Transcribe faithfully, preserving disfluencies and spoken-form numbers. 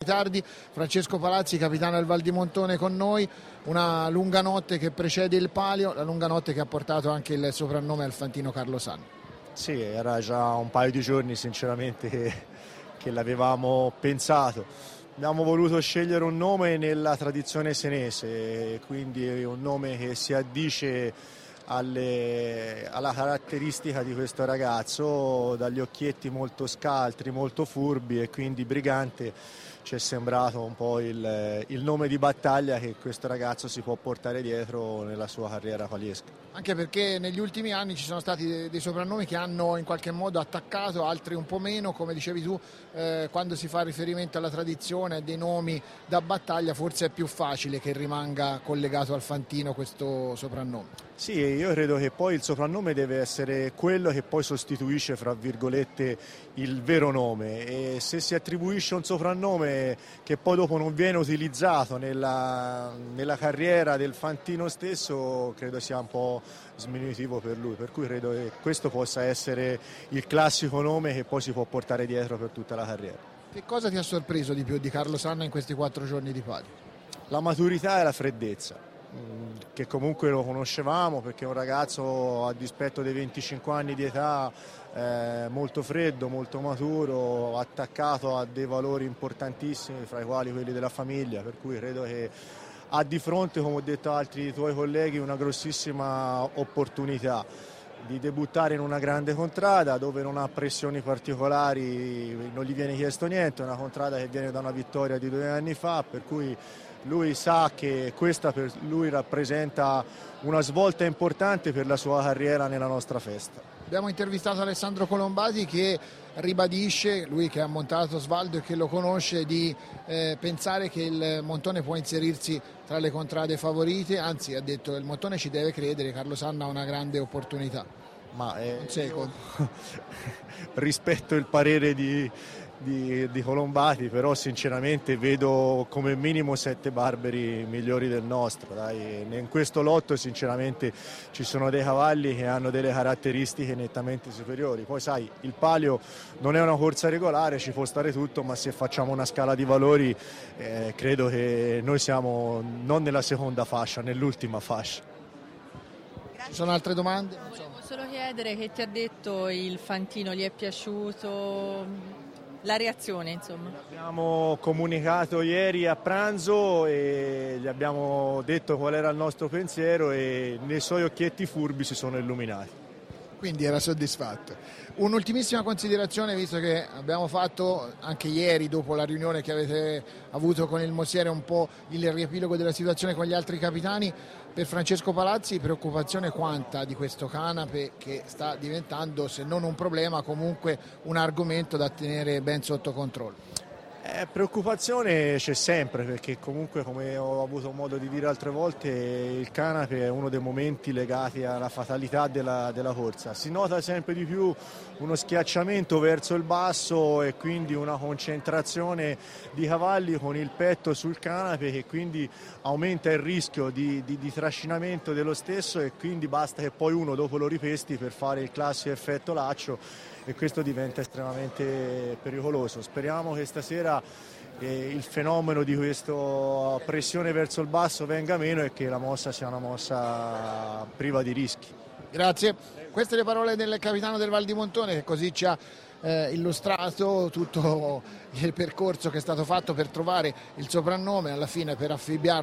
tardi. Francesco Palazzi, capitano del Val di Montone, con noi. Una lunga notte che precede il palio, la lunga notte che ha portato anche il soprannome al fantino Carlo Sanna. Sì, era già un paio di giorni sinceramente che, che l'avevamo pensato. Abbiamo voluto scegliere un nome nella tradizione senese, quindi un nome che si addice alle, alla caratteristica di questo ragazzo, dagli occhietti molto scaltri, molto furbi, e quindi Brigante ci è sembrato un po' il, il nome di battaglia che questo ragazzo si può portare dietro nella sua carriera paliesca. Anche perché negli ultimi anni ci sono stati dei, dei soprannomi che hanno in qualche modo attaccato, altri un po' meno, come dicevi tu, eh, quando si fa riferimento alla tradizione e dei nomi da battaglia forse è più facile che rimanga collegato al fantino questo soprannome. Sì, io credo che poi il soprannome deve essere quello che poi sostituisce, fra virgolette, il vero nome, e se si attribuisce un soprannome che poi dopo non viene utilizzato nella, nella carriera del fantino stesso, credo sia un po' sminuitivo per lui, per cui credo che questo possa essere il classico nome che poi si può portare dietro per tutta la carriera. Che cosa ti ha sorpreso di più di Carlo Sanna in questi quattro giorni di palio? La maturità e la freddezza, che comunque lo conoscevamo, perché è un ragazzo, a dispetto dei venticinque anni di età, eh, molto freddo, molto maturo, attaccato a dei valori importantissimi, fra i quali quelli della famiglia, per cui credo che ha di fronte, come ho detto a altri tuoi colleghi, una grossissima opportunità di debuttare in una grande contrada dove non ha pressioni particolari, non gli viene chiesto niente, è una contrada che viene da una vittoria di due anni fa, per cui lui sa che questa per lui rappresenta una svolta importante per la sua carriera nella nostra festa. Abbiamo intervistato Alessandro Colombati che ribadisce, lui che ha montato Svaldo e che lo conosce, di eh, pensare che il Montone può inserirsi tra le contrade favorite, anzi ha detto che il Montone ci deve credere, Carlo Sanna ha una grande opportunità. Ma eh, io... rispetto il parere di, di, di Colombati, però sinceramente vedo come minimo sette barberi migliori del nostro, dai. In questo lotto sinceramente ci sono dei cavalli che hanno delle caratteristiche nettamente superiori, poi sai, il palio non è una corsa regolare, ci può stare tutto, ma se facciamo una scala di valori eh, credo che noi siamo non nella seconda fascia, nell'ultima fascia. Ci sono altre domande? Volevo solo chiedere che ti ha detto il fantino, gli è piaciuto, la reazione insomma. Abbiamo comunicato ieri a pranzo e gli abbiamo detto qual era il nostro pensiero e nei suoi occhietti furbi si sono illuminati. Quindi era soddisfatto. Un'ultimissima considerazione, visto che abbiamo fatto anche ieri, dopo la riunione che avete avuto con il Mosiere, un po' il riepilogo della situazione con gli altri capitani. Per Francesco Palazzi preoccupazione quanta di questo canape che sta diventando, se non un problema, comunque un argomento da tenere ben sotto controllo? Eh, preoccupazione c'è sempre, perché comunque, come ho avuto modo di dire altre volte, il canape è uno dei momenti legati alla fatalità della, della corsa. Si nota sempre di più uno schiacciamento verso il basso e quindi una concentrazione di cavalli con il petto sul canape, che quindi aumenta il rischio di, di, di trascinamento dello stesso, e quindi basta che poi uno dopo lo ripesti per fare il classico effetto laccio, e questo diventa estremamente pericoloso. Speriamo che stasera eh, il fenomeno di questa pressione verso il basso venga meno e che la mossa sia una mossa priva di rischi. Grazie. Queste le parole del capitano del Val di Montone, che così ci ha eh, illustrato tutto il percorso che è stato fatto per trovare il soprannome, alla fine per affibbiarlo